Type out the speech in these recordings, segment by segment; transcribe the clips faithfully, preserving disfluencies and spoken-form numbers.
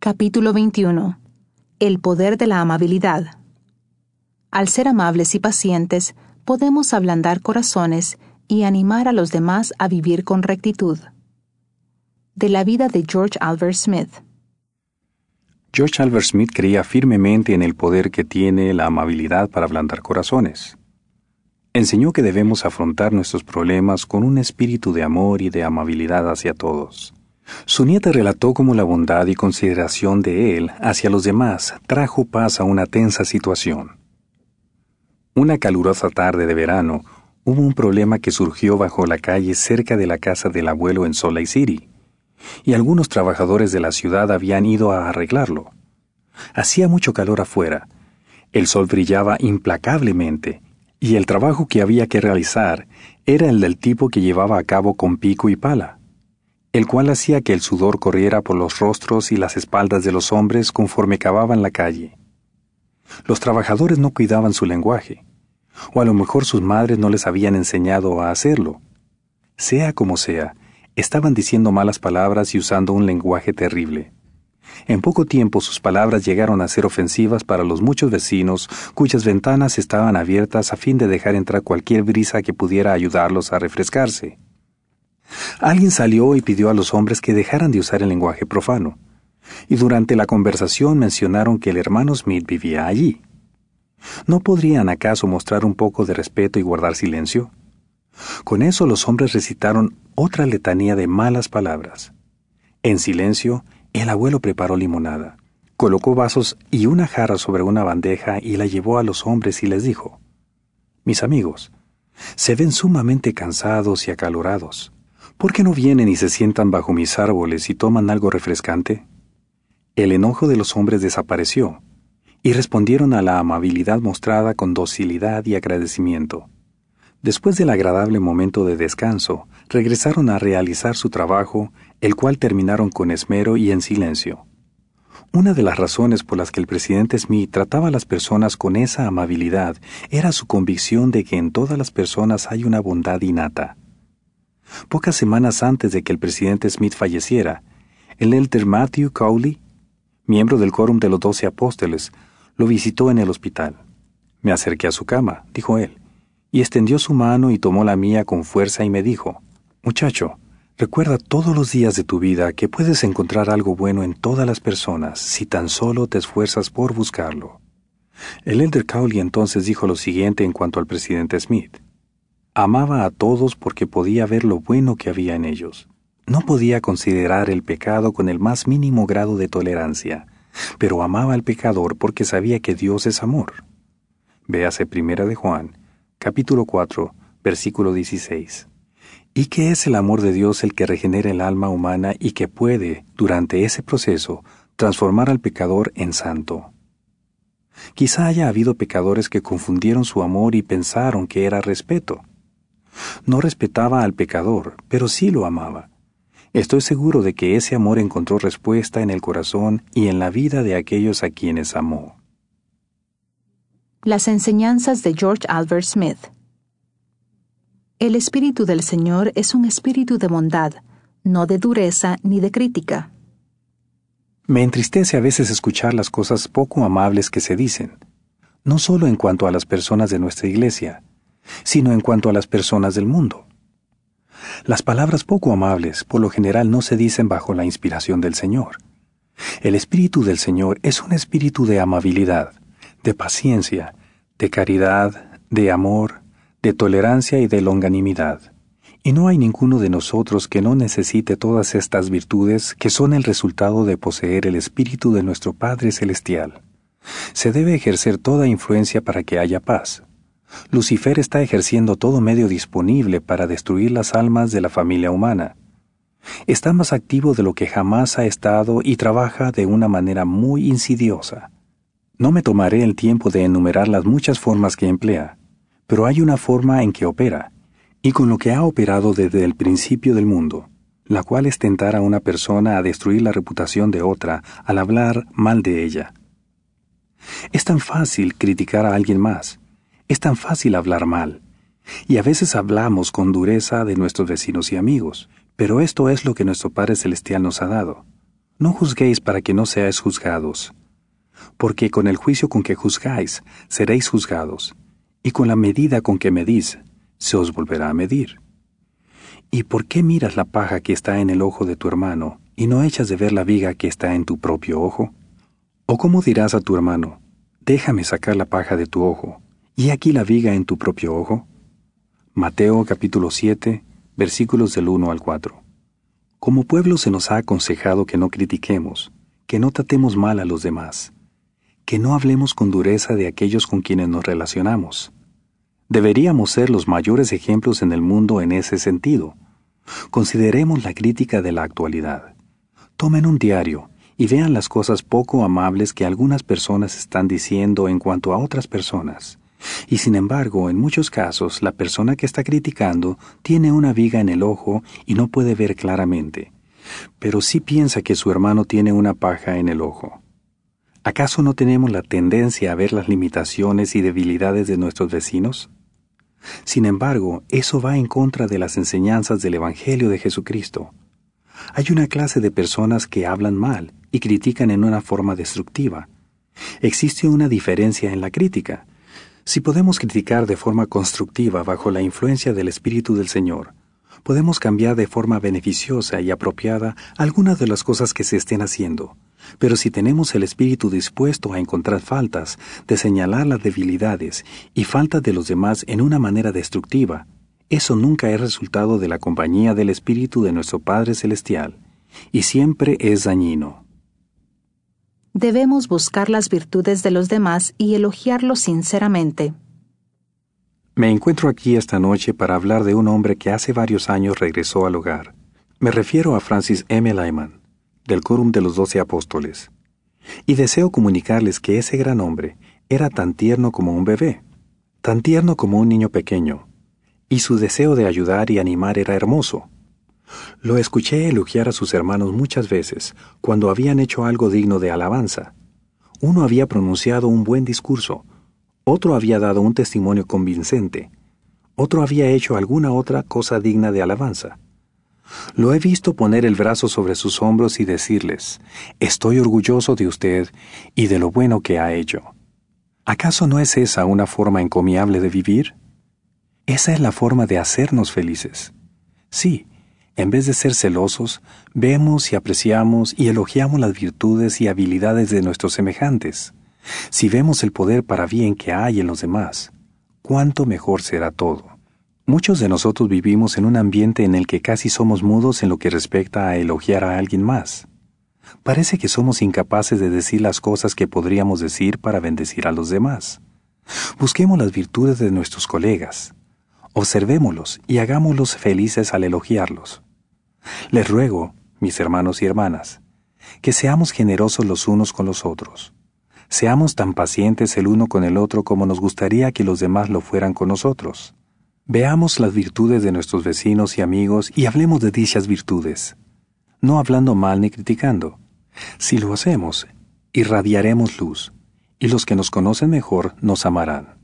Capítulo veintiuno. El poder de la amabilidad. Al ser amables y pacientes, podemos ablandar corazones y animar a los demás a vivir con rectitud. De la vida de George Albert Smith. George Albert Smith creía firmemente en el poder que tiene la amabilidad para ablandar corazones. Enseñó que debemos afrontar nuestros problemas con un espíritu de amor y de amabilidad hacia todos. Su nieta relató cómo la bondad y consideración de él hacia los demás trajo paz a una tensa situación. Una calurosa tarde de verano, hubo un problema que surgió bajo la calle cerca de la casa del abuelo en Salt Lake City, y algunos trabajadores de la ciudad habían ido a arreglarlo. Hacía mucho calor afuera, el sol brillaba implacablemente, y el trabajo que había que realizar era el del tipo que llevaba a cabo con pico y pala, el cual hacía que el sudor corriera por los rostros y las espaldas de los hombres conforme cavaban la calle. Los trabajadores no cuidaban su lenguaje, o a lo mejor sus madres no les habían enseñado a hacerlo. Sea como sea, estaban diciendo malas palabras y usando un lenguaje terrible. En poco tiempo sus palabras llegaron a ser ofensivas para los muchos vecinos cuyas ventanas estaban abiertas a fin de dejar entrar cualquier brisa que pudiera ayudarlos a refrescarse. Alguien salió y pidió a los hombres que dejaran de usar el lenguaje profano, y durante la conversación mencionaron que el hermano Smith vivía allí. ¿No podrían acaso mostrar un poco de respeto y guardar silencio? Con eso los hombres recitaron otra letanía de malas palabras. En silencio, el abuelo preparó limonada, colocó vasos y una jarra sobre una bandeja y la llevó a los hombres y les dijo: «Mis amigos, se ven sumamente cansados y acalorados. ¿Por qué no vienen y se sientan bajo mis árboles y toman algo refrescante?» El enojo de los hombres desapareció, y respondieron a la amabilidad mostrada con docilidad y agradecimiento. Después del agradable momento de descanso, regresaron a realizar su trabajo, el cual terminaron con esmero y en silencio. Una de las razones por las que el presidente Smith trataba a las personas con esa amabilidad era su convicción de que en todas las personas hay una bondad innata. Pocas semanas antes de que el presidente Smith falleciera, el elder Matthew Cowley, miembro del Quórum de los Doce Apóstoles, lo visitó en el hospital. «Me acerqué a su cama», dijo él, y extendió su mano y tomó la mía con fuerza y me dijo: «Muchacho, recuerda todos los días de tu vida que puedes encontrar algo bueno en todas las personas si tan solo te esfuerzas por buscarlo». El elder Cowley entonces dijo lo siguiente en cuanto al presidente Smith: «Amaba a todos porque podía ver lo bueno que había en ellos. No podía considerar el pecado con el más mínimo grado de tolerancia, pero amaba al pecador porque sabía que Dios es amor». Véase Primera de Juan, capítulo cuatro, versículo dieciséis. ¿Y qué es el amor de Dios el que regenera el alma humana y que puede, durante ese proceso, transformar al pecador en santo? Quizá haya habido pecadores que confundieron su amor y pensaron que era respeto. No respetaba al pecador, pero sí lo amaba. Estoy seguro de que ese amor encontró respuesta en el corazón y en la vida de aquellos a quienes amó. Las enseñanzas de George Albert Smith. El Espíritu del Señor es un espíritu de bondad, no de dureza ni de crítica. Me entristece a veces escuchar las cosas poco amables que se dicen, no solo en cuanto a las personas de nuestra iglesia, sino en cuanto a las personas del mundo. Las palabras poco amables, por lo general, no se dicen bajo la inspiración del Señor. El Espíritu del Señor es un espíritu de amabilidad, de paciencia, de caridad, de amor, de tolerancia y de longanimidad. Y no hay ninguno de nosotros que no necesite todas estas virtudes que son el resultado de poseer el Espíritu de nuestro Padre Celestial. Se debe ejercer toda influencia para que haya paz. Lucifer está ejerciendo todo medio disponible para destruir las almas de la familia humana. Está más activo de lo que jamás ha estado y trabaja de una manera muy insidiosa. No me tomaré el tiempo de enumerar las muchas formas que emplea, pero hay una forma en que opera, y con lo que ha operado desde el principio del mundo, la cual es tentar a una persona a destruir la reputación de otra al hablar mal de ella. Es tan fácil criticar a alguien más, es tan fácil hablar mal, y a veces hablamos con dureza de nuestros vecinos y amigos, pero esto es lo que nuestro Padre Celestial nos ha dado. No juzguéis para que no seáis juzgados, porque con el juicio con que juzgáis seréis juzgados, y con la medida con que medís se os volverá a medir. ¿Y por qué miras la paja que está en el ojo de tu hermano, y no echas de ver la viga que está en tu propio ojo? ¿O cómo dirás a tu hermano, déjame sacar la paja de tu ojo, y aquí la viga en tu propio ojo? Mateo capítulo siete, versículos del uno al cuatro. Como pueblo se nos ha aconsejado que no critiquemos, que no tratemos mal a los demás, que no hablemos con dureza de aquellos con quienes nos relacionamos. Deberíamos ser los mayores ejemplos en el mundo en ese sentido. Consideremos la crítica de la actualidad. Tomen un diario y vean las cosas poco amables que algunas personas están diciendo en cuanto a otras personas. Y sin embargo, en muchos casos, la persona que está criticando tiene una viga en el ojo y no puede ver claramente, pero sí piensa que su hermano tiene una paja en el ojo. ¿Acaso no tenemos la tendencia a ver las limitaciones y debilidades de nuestros vecinos? Sin embargo, eso va en contra de las enseñanzas del Evangelio de Jesucristo. Hay una clase de personas que hablan mal y critican en una forma destructiva. Existe una diferencia en la crítica. Si podemos criticar de forma constructiva bajo la influencia del Espíritu del Señor, podemos cambiar de forma beneficiosa y apropiada algunas de las cosas que se estén haciendo. Pero si tenemos el espíritu dispuesto a encontrar faltas, de señalar las debilidades y faltas de los demás en una manera destructiva, eso nunca es resultado de la compañía del Espíritu de nuestro Padre Celestial, y siempre es dañino. Debemos buscar las virtudes de los demás y elogiarlos sinceramente. Me encuentro aquí esta noche para hablar de un hombre que hace varios años regresó al hogar. Me refiero a Francis M. Lyman, del Quórum de los Doce Apóstoles. Y deseo comunicarles que ese gran hombre era tan tierno como un bebé, tan tierno como un niño pequeño, y su deseo de ayudar y animar era hermoso. Lo escuché elogiar a sus hermanos muchas veces cuando habían hecho algo digno de alabanza. Uno había pronunciado un buen discurso, otro había dado un testimonio convincente, otro había hecho alguna otra cosa digna de alabanza. Lo he visto poner el brazo sobre sus hombros y decirles, estoy orgulloso de usted y de lo bueno que ha hecho. ¿Acaso no es esa una forma encomiable de vivir? Esa es la forma de hacernos felices. Sí, en vez de ser celosos, vemos y apreciamos y elogiamos las virtudes y habilidades de nuestros semejantes. Si vemos el poder para bien que hay en los demás, cuánto mejor será todo. Muchos de nosotros vivimos en un ambiente en el que casi somos mudos en lo que respecta a elogiar a alguien más. Parece que somos incapaces de decir las cosas que podríamos decir para bendecir a los demás. Busquemos las virtudes de nuestros colegas. Observémoslos y hagámoslos felices al elogiarlos. Les ruego, mis hermanos y hermanas, que seamos generosos los unos con los otros. Seamos tan pacientes el uno con el otro como nos gustaría que los demás lo fueran con nosotros. Veamos las virtudes de nuestros vecinos y amigos y hablemos de dichas virtudes, no hablando mal ni criticando. Si lo hacemos, irradiaremos luz, y los que nos conocen mejor nos amarán.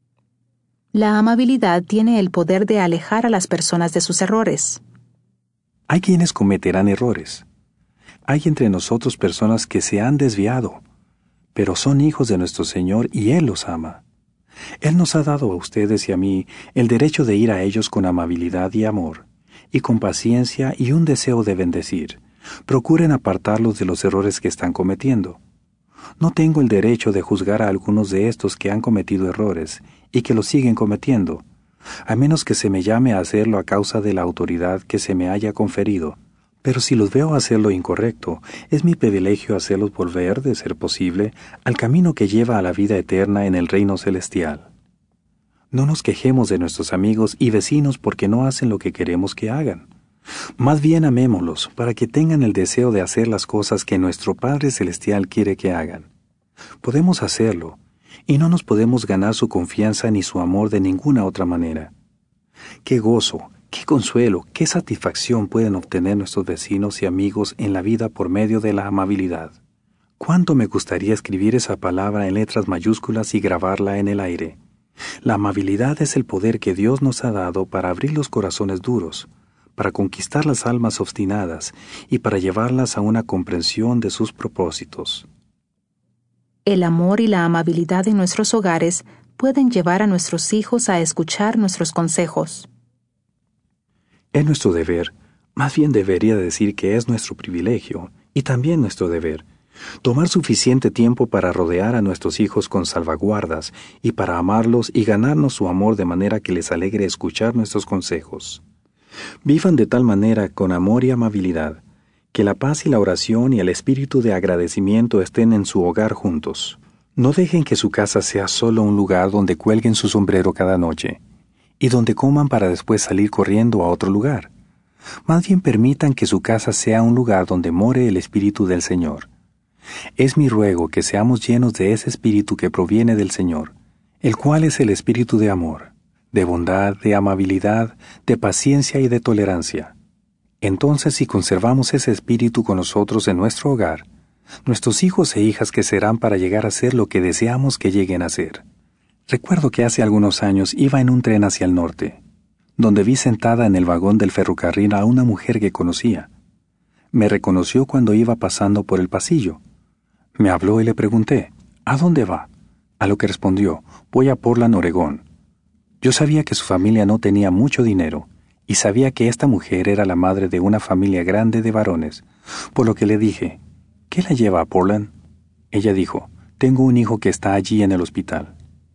La amabilidad tiene el poder de alejar a las personas de sus errores. Hay quienes cometerán errores. Hay entre nosotros personas que se han desviado, pero son hijos de nuestro Señor y Él los ama. Él nos ha dado a ustedes y a mí el derecho de ir a ellos con amabilidad y amor, y con paciencia y un deseo de bendecir. Procuren apartarlos de los errores que están cometiendo. No tengo el derecho de juzgar a algunos de estos que han cometido errores y que los siguen cometiendo, a menos que se me llame a hacerlo a causa de la autoridad que se me haya conferido. Pero si los veo hacer lo incorrecto, es mi privilegio hacerlos volver, de ser posible, al camino que lleva a la vida eterna en el reino celestial. No nos quejemos de nuestros amigos y vecinos porque no hacen lo que queremos que hagan. Más bien amémoslos para que tengan el deseo de hacer las cosas que nuestro Padre Celestial quiere que hagan. Podemos hacerlo, y no nos podemos ganar su confianza ni su amor de ninguna otra manera. ¡Qué gozo! ¡Qué consuelo, qué satisfacción pueden obtener nuestros vecinos y amigos en la vida por medio de la amabilidad! ¿Cuánto me gustaría escribir esa palabra en letras mayúsculas y grabarla en el aire? La amabilidad es el poder que Dios nos ha dado para abrir los corazones duros, para conquistar las almas obstinadas y para llevarlas a una comprensión de sus propósitos. El amor y la amabilidad en nuestros hogares pueden llevar a nuestros hijos a escuchar nuestros consejos. Es nuestro deber, más bien debería decir que es nuestro privilegio, y también nuestro deber, tomar suficiente tiempo para rodear a nuestros hijos con salvaguardas y para amarlos y ganarnos su amor de manera que les alegre escuchar nuestros consejos. Vivan de tal manera con amor y amabilidad, que la paz y la oración y el espíritu de agradecimiento estén en su hogar juntos. No dejen que su casa sea solo un lugar donde cuelguen su sombrero cada noche y donde coman para después salir corriendo a otro lugar. Más bien permitan que su casa sea un lugar donde more el Espíritu del Señor. Es mi ruego que seamos llenos de ese Espíritu que proviene del Señor, el cual es el Espíritu de amor, de bondad, de amabilidad, de paciencia y de tolerancia. Entonces, si conservamos ese Espíritu con nosotros en nuestro hogar, nuestros hijos e hijas crecerán para llegar a ser lo que deseamos que lleguen a ser. Recuerdo que hace algunos años iba en un tren hacia el norte, donde vi sentada en el vagón del ferrocarril a una mujer que conocía. Me reconoció cuando iba pasando por el pasillo. Me habló y le pregunté, ¿a dónde va? A lo que respondió, voy a Portland, Oregón. Yo sabía que su familia no tenía mucho dinero, y sabía que esta mujer era la madre de una familia grande de varones, por lo que le dije, ¿qué la lleva a Portland? Ella dijo, tengo un hijo que está allí en el hospital.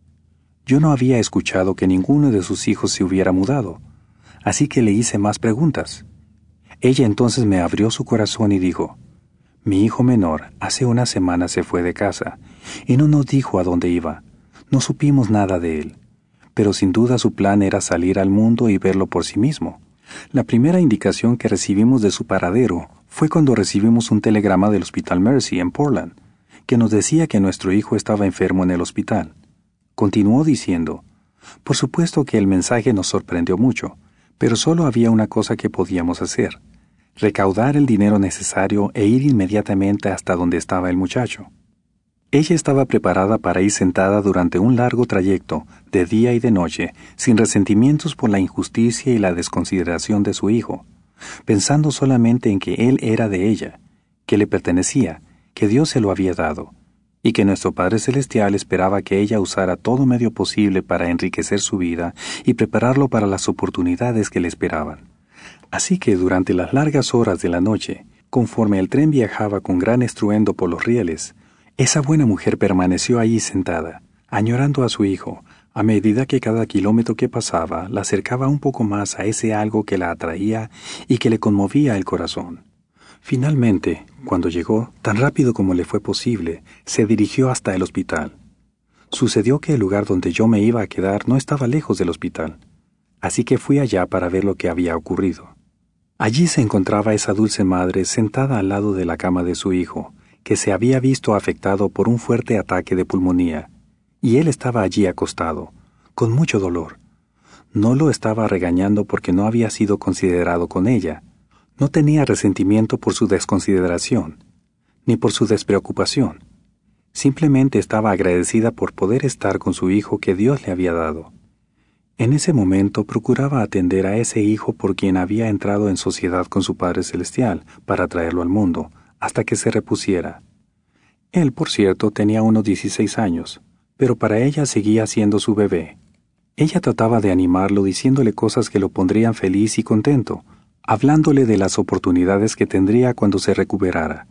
Yo no había escuchado que ninguno de sus hijos se hubiera mudado, así que le hice más preguntas. Ella entonces me abrió su corazón y dijo, mi hijo menor hace una semana se fue de casa y no nos dijo a dónde iba. No supimos nada de él, pero sin duda su plan era salir al mundo y verlo por sí mismo. La primera indicación que recibimos de su paradero fue cuando recibimos un telegrama del Hospital Mercy en Portland, que nos decía que nuestro hijo estaba enfermo en el hospital. Continuó diciendo, por supuesto que el mensaje nos sorprendió mucho, pero solo había una cosa que podíamos hacer, recaudar el dinero necesario e ir inmediatamente hasta donde estaba el muchacho. Ella estaba preparada para ir sentada durante un largo trayecto, de día y de noche, sin resentimientos por la injusticia y la desconsideración de su hijo, pensando solamente en que él era de ella, que le pertenecía, que Dios se lo había dado, y que nuestro Padre Celestial esperaba que ella usara todo medio posible para enriquecer su vida y prepararlo para las oportunidades que le esperaban. Así que durante las largas horas de la noche, conforme el tren viajaba con gran estruendo por los rieles, esa buena mujer permaneció allí sentada, añorando a su hijo, a medida que cada kilómetro que pasaba la acercaba un poco más a ese algo que la atraía y que le conmovía el corazón. Finalmente, cuando llegó, tan rápido como le fue posible, se dirigió hasta el hospital. Sucedió que el lugar donde yo me iba a quedar no estaba lejos del hospital, así que fui allá para ver lo que había ocurrido. Allí se encontraba esa dulce madre sentada al lado de la cama de su hijo, que se había visto afectado por un fuerte ataque de pulmonía, y él estaba allí acostado, con mucho dolor. No lo estaba regañando porque no había sido considerado con ella. No tenía resentimiento por su desconsideración, ni por su despreocupación. Simplemente estaba agradecida por poder estar con su hijo que Dios le había dado. En ese momento procuraba atender a ese hijo por quien había entrado en sociedad con su Padre Celestial para traerlo al mundo, hasta que se repusiera. Él, por cierto, tenía unos dieciséis años, pero para ella seguía siendo su bebé. Ella trataba de animarlo diciéndole cosas que lo pondrían feliz y contento, hablándole de las oportunidades que tendría cuando se recuperara.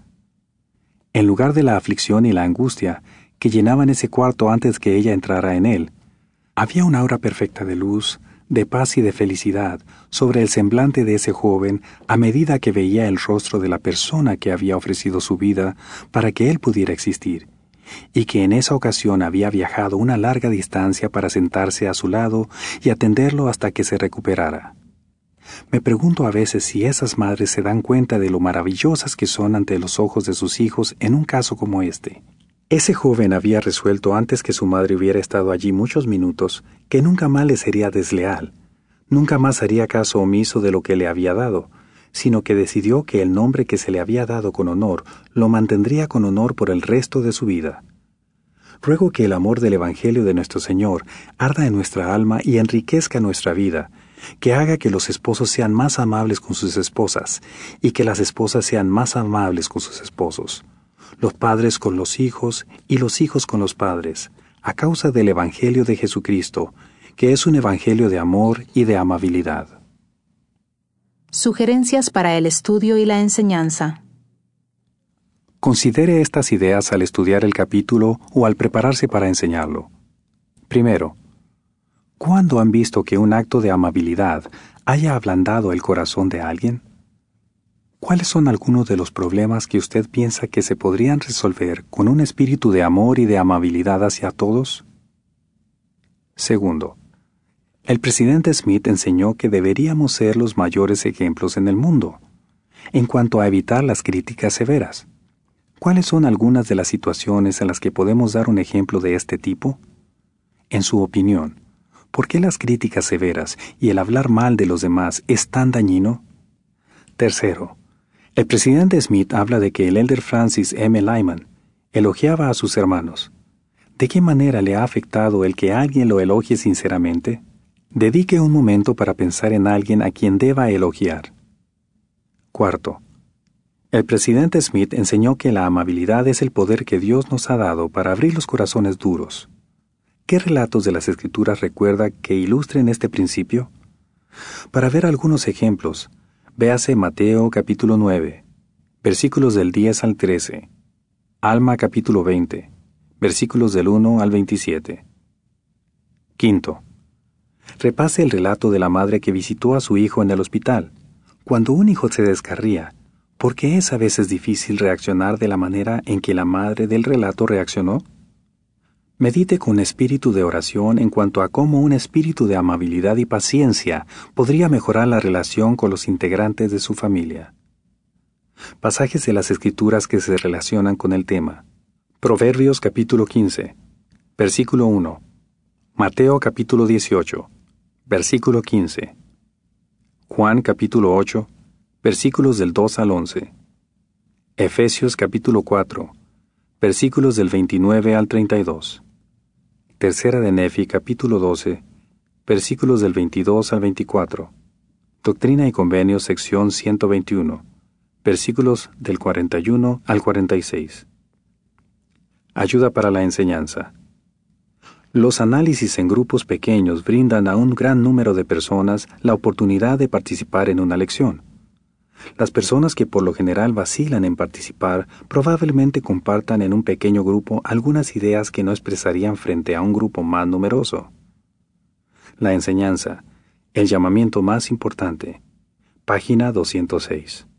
En lugar de la aflicción y la angustia que llenaban ese cuarto antes que ella entrara en él, había una aura perfecta de luz, de paz y de felicidad sobre el semblante de ese joven a medida que veía el rostro de la persona que había ofrecido su vida para que él pudiera existir, y que en esa ocasión había viajado una larga distancia para sentarse a su lado y atenderlo hasta que se recuperara. Me pregunto a veces si esas madres se dan cuenta de lo maravillosas que son ante los ojos de sus hijos en un caso como este. Ese joven había resuelto antes que su madre hubiera estado allí muchos minutos que nunca más le sería desleal, nunca más haría caso omiso de lo que le había dado, sino que decidió que el nombre que se le había dado con honor lo mantendría con honor por el resto de su vida. Ruego que el amor del Evangelio de nuestro Señor arda en nuestra alma y enriquezca nuestra vida, que haga que los esposos sean más amables con sus esposas y que las esposas sean más amables con sus esposos, los padres con los hijos y los hijos con los padres, a causa del Evangelio de Jesucristo, que es un evangelio de amor y de amabilidad. Sugerencias para el estudio y la enseñanza. Considere estas ideas al estudiar el capítulo o al prepararse para enseñarlo. Primero, ¿cuándo han visto que un acto de amabilidad haya ablandado el corazón de alguien? ¿Cuáles son algunos de los problemas que usted piensa que se podrían resolver con un espíritu de amor y de amabilidad hacia todos? Segundo, el presidente Smith enseñó que deberíamos ser los mayores ejemplos en el mundo, en cuanto a evitar las críticas severas. ¿Cuáles son algunas de las situaciones en las que podemos dar un ejemplo de este tipo? En su opinión, ¿por qué las críticas severas y el hablar mal de los demás es tan dañino? Tercero, el presidente Smith habla de que el elder Francis M. Lyman elogiaba a sus hermanos. ¿De qué manera le ha afectado el que alguien lo elogie sinceramente? Dedique un momento para pensar en alguien a quien deba elogiar. Cuarto, el presidente Smith enseñó que la amabilidad es el poder que Dios nos ha dado para abrir los corazones duros. ¿Qué relatos de las Escrituras recuerda que ilustren este principio? Para ver algunos ejemplos, véase Mateo capítulo nueve, versículos del diez al trece, Alma capítulo veinte, versículos del uno al veintisiete. Quinto, repase el relato de la madre que visitó a su hijo en el hospital. Cuando un hijo se descarría, ¿por qué es a veces difícil reaccionar de la manera en que la madre del relato reaccionó? Medite con espíritu de oración en cuanto a cómo un espíritu de amabilidad y paciencia podría mejorar la relación con los integrantes de su familia. Pasajes de las Escrituras que se relacionan con el tema. Proverbios capítulo quince, versículo uno. Mateo capítulo dieciocho, versículo quince. Juan capítulo ocho, versículos del dos al once. Efesios capítulo cuatro, versículos del veintinueve al treinta y dos. Tercera de Nefi capítulo doce, versículos del veintidós al veinticuatro. Doctrina y Convenios sección ciento veintiuno, versículos del cuarenta y uno al cuarenta y seis. Ayuda para la enseñanza. Los análisis en grupos pequeños brindan a un gran número de personas la oportunidad de participar en una lección. Las personas que por lo general vacilan en participar probablemente compartan en un pequeño grupo algunas ideas que no expresarían frente a un grupo más numeroso. La enseñanza, el llamamiento más importante. Página doscientos seis.